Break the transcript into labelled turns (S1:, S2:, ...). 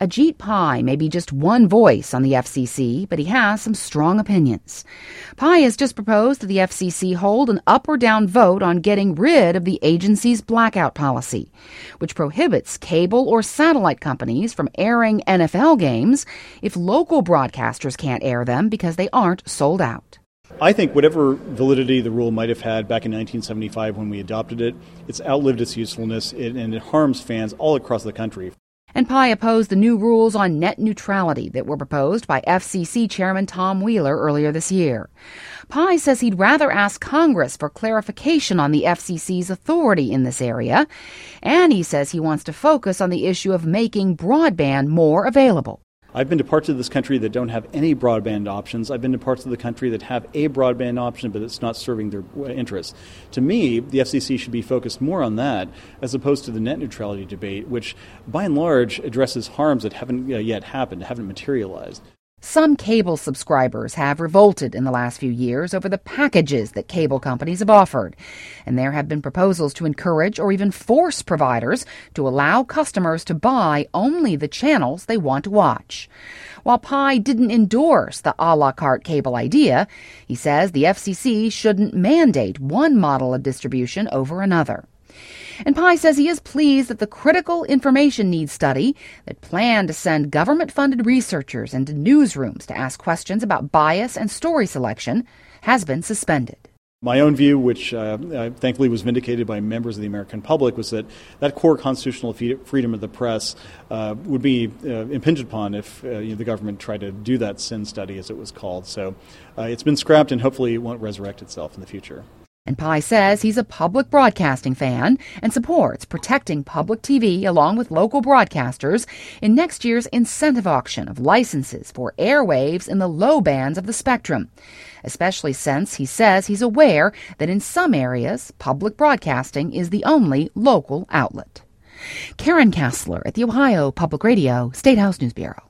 S1: Ajit Pai may be just one voice on the FCC, but he has some strong opinions. Pai has just proposed that the FCC hold an up or down vote on getting rid of the agency's blackout policy, which prohibits cable or satellite companies from airing NFL games if local broadcasters can't air them because they aren't sold out.
S2: I think whatever validity the rule might have had back in 1975 when we adopted it, it's outlived its usefulness and it harms fans all across the country.
S1: And Pai opposed the new rules on net neutrality that were proposed by FCC Chairman Tom Wheeler earlier this year. Pai says he'd rather ask Congress for clarification on the FCC's authority in this area, and he says he wants to focus on the issue of making broadband more available.
S2: I've been to parts of this country that don't have any broadband options. I've been to parts of the country that have a broadband option, but it's not serving their interests. To me, the FCC should be focused more on that as opposed to the net neutrality debate, which by and large addresses harms that haven't yet happened, haven't materialized.
S1: Some cable subscribers have revolted in the last few years over the packages that cable companies have offered, and there have been proposals to encourage or even force providers to allow customers to buy only the channels they want to watch. While Pai didn't endorse the a la carte cable idea, he says the FCC shouldn't mandate one model of distribution over another. And Pai says he is pleased that the Critical Information Needs Study that planned to send government-funded researchers into newsrooms to ask questions about bias and story selection has been suspended.
S2: My own view, which thankfully was vindicated by members of the American public, was that core constitutional freedom of the press would be impinged upon if the government tried to do that SIN study, as it was called. So it's been scrapped, and hopefully it won't resurrect itself in the future.
S1: And Pai says he's a public broadcasting fan and supports protecting public TV along with local broadcasters in next year's incentive auction of licenses for airwaves in the low bands of the spectrum, especially since he says he's aware that in some areas, public broadcasting is the only local outlet. Karen Kassler at the Ohio Public Radio State House News Bureau.